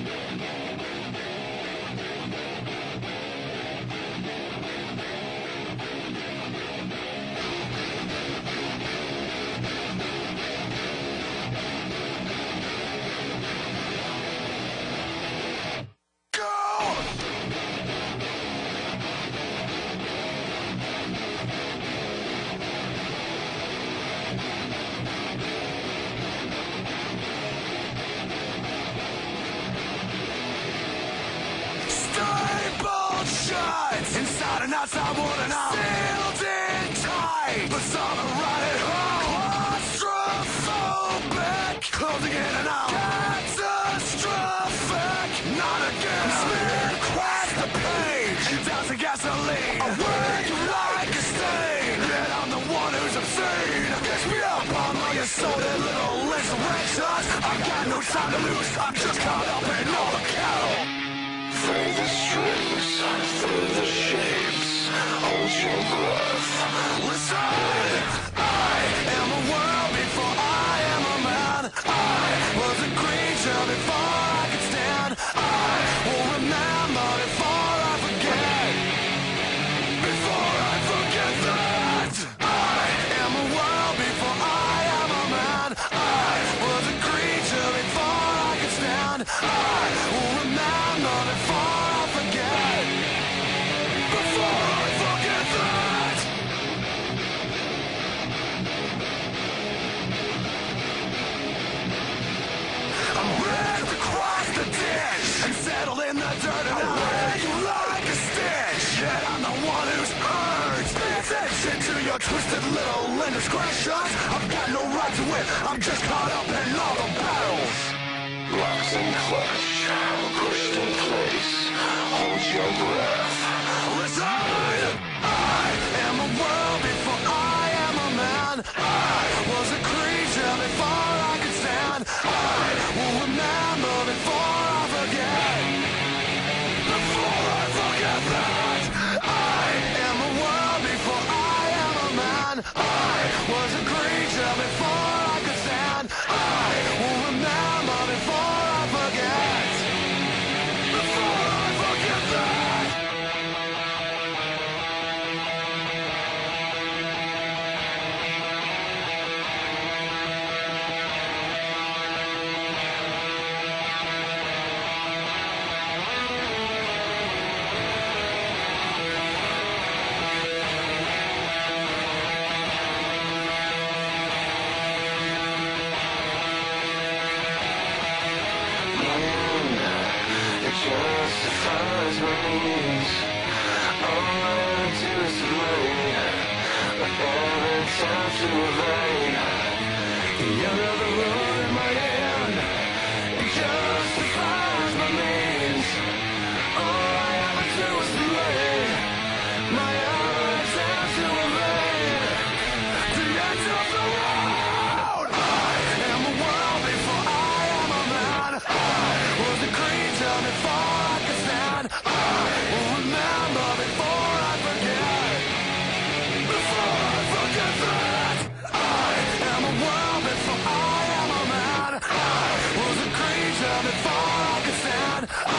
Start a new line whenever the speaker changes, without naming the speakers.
Inside and outside, one and out, sealed in tight. But some are running home. Claustrophobic, closing in and out. Catastrophic, not again. Smeared across the page. You douse the gasoline. I wear you like a stain. Yet I'm the one who's obscene. Gets me up on my assorted little insurrections. I've got no time to lose. I'm just caught up in all the cattle.
Through the strings, through the shapes, hold your breath.
Listen, I am a world before I am a man. I was a creature before I could stand. I will remember before I forget. Before I forget that I am a world before I am a man. I was a creature before I could stand. I will remember before I forget. Before I forget that. I'm ready to cross the ditch and settle in the dirt, and I wear you like a stitch. Yet I'm the one who's hurt. Pay attention to your twisted little indiscretions. I've got no right to win. I'm just caught up in all the battles.
Locked in clutch, pushed in place, hold your breath.
Listen, I am a world before I am a man. I was a creature before I could stand. I will remember before I forget. Before I forget that I am a world before I am a man. I was a creature before I could stand. I will remember before I forget. Before I forget that.
It justifies my needs. All I do is delay. I haven't time to evade. The end of the road in my hand. It justifies my means. All I ever do is delay. My haven't time to evade. The end of the road. I am a world before I am a man. I was a creature before I could stand. I will remember before I forget. Before I forget that I am a world before I am a man. I was a creature before I could stand.